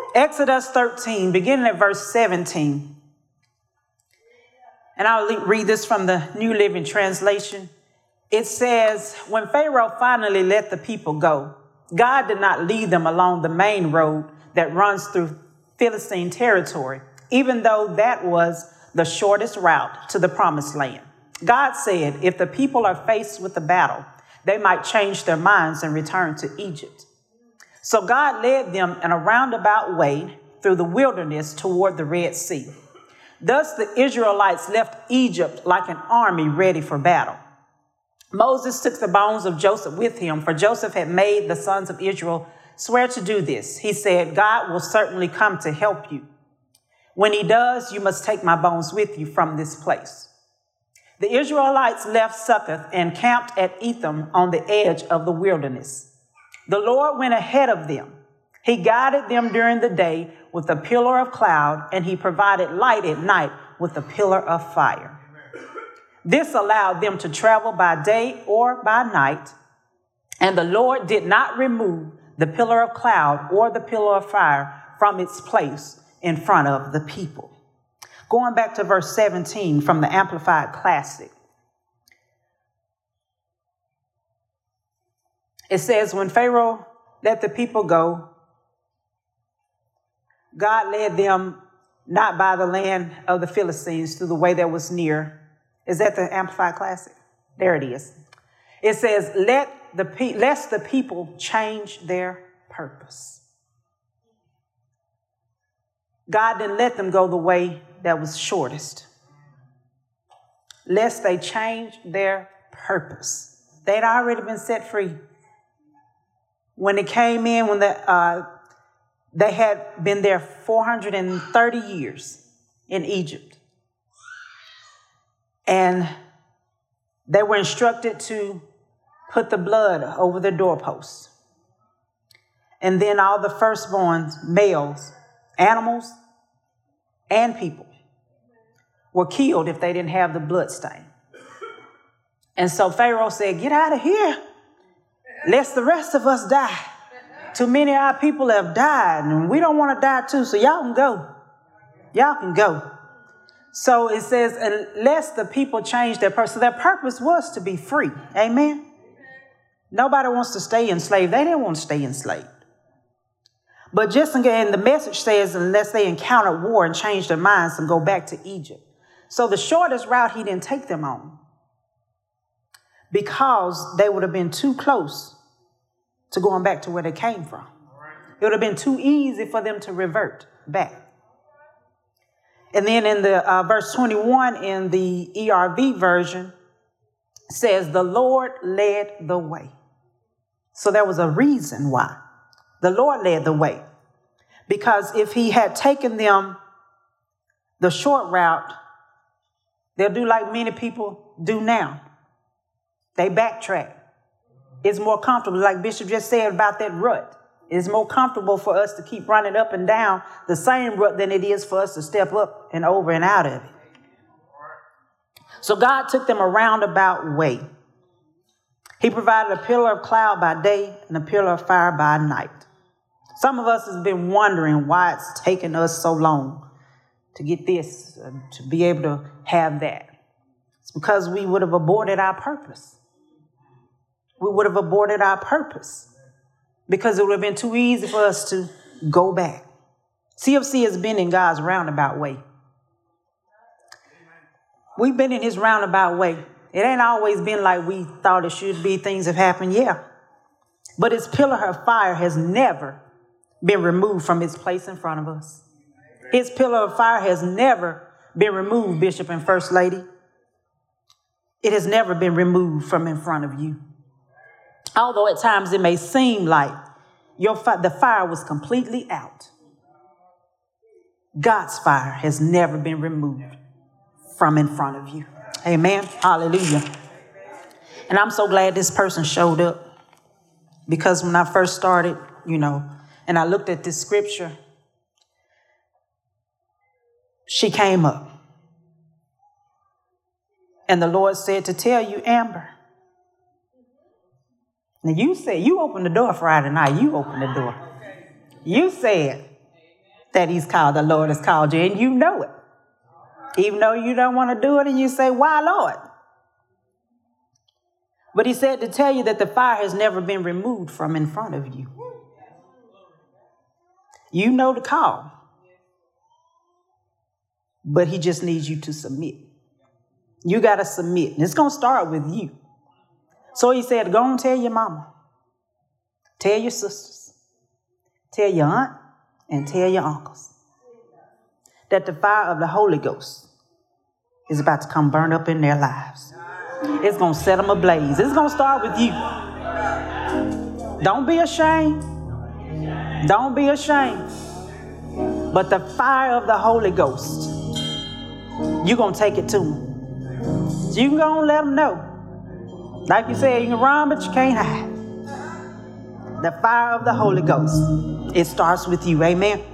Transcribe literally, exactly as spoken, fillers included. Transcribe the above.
Exodus thirteen, beginning at verse seventeen. And I'll read this from the New Living Translation. It says, when Pharaoh finally let the people go, God did not lead them along the main road that runs through Philistine territory, even though that was the shortest route to the promised land. God said if the people are faced with a battle, they might change their minds and return to Egypt. So God led them in a roundabout way through the wilderness toward the Red Sea. Thus the Israelites left Egypt like an army ready for battle. Moses took the bones of Joseph with him, for Joseph had made the sons of Israel swear to do this. He said, God will certainly come to help you. When he does, you must take my bones with you from this place. The Israelites left Succoth and camped at Etham on the edge of the wilderness. The Lord went ahead of them. He guided them during the day with a pillar of cloud, and he provided light at night with a pillar of fire. This allowed them to travel by day or by night, and the Lord did not remove the pillar of cloud or the pillar of fire from its place in front of the people. Going back to verse seventeen from the Amplified Classic. It says, when Pharaoh let the people go, God led them not by the land of the Philistines through the way that was near. Is that the Amplified Classic? There it is. It says, let the pe- lest the people change their purpose. God didn't let them go the way that was shortest, lest they change their purpose. They'd already been set free. When it came in, when the uh, they had been there four hundred thirty years in Egypt. And they were instructed to put the blood over the doorposts. And then all the firstborns, males, animals, and people were killed if they didn't have the blood stain. And so Pharaoh said, get out of here, lest the rest of us die. Too many of our people have died, and we don't want to die too, so y'all can go. Y'all can go. So it says, unless the people change their purpose. So their purpose was to be free. Amen? Nobody wants to stay enslaved. They didn't want to stay enslaved. But just again, the message says, unless they encounter war and change their minds and go back to Egypt. So the shortest route he didn't take them on, because they would have been too close to going back to where they came from. It would have been too easy for them to revert back. And then in the uh, verse twenty-one in the E R V version says, the Lord led the way. So there was a reason why. The Lord led the way. Because if he had taken them the short route, they'll do like many people do now. They backtrack. It's more comfortable, like Bishop just said about that rut. It's more comfortable for us to keep running up and down the same rut than it is for us to step up and over and out of it. So God took them a roundabout way. He provided a pillar of cloud by day and a pillar of fire by night. Some of us have been wondering why it's taken us so long to get this, uh, to be able to have that. It's because we would have aborted our purpose. We would have aborted our purpose because it would have been too easy for us to go back. C F C has been in God's roundabout way. We've been in his roundabout way. It ain't always been like we thought it should be. Things have happened, yeah. But his pillar of fire has never been removed from its place in front of us. His pillar of fire has never been removed, Bishop and First Lady. It has never been removed from in front of you. Although at times it may seem like your fi- the fire was completely out, God's fire has never been removed from in front of you. Amen. Hallelujah. And I'm so glad this person showed up, because when I first started, you know, and I looked at this scripture, she came up. And the Lord said to tell you, Amber. Now you said, you opened the door Friday night. You opened the door. You said, that he's called, the Lord has called you, and you know it. Even though you don't want to do it and you say, why, Lord? But he said to tell you that the fire has never been removed from in front of you. You know the call. But he just needs you to submit. You got to submit. And it's going to start with you. So he said, go and tell your mama. Tell your sisters. Tell your aunt. And tell your uncles. That the fire of the Holy Ghost is about to come burn up in their lives. It's going to set them ablaze. It's going to start with you. Don't be ashamed. Don't be ashamed. But the fire of the Holy Ghost, you're going to take it to them. So you can go and let them know. Like you said, you can run, but you can't hide. The fire of the Holy Ghost, it starts with you. Amen.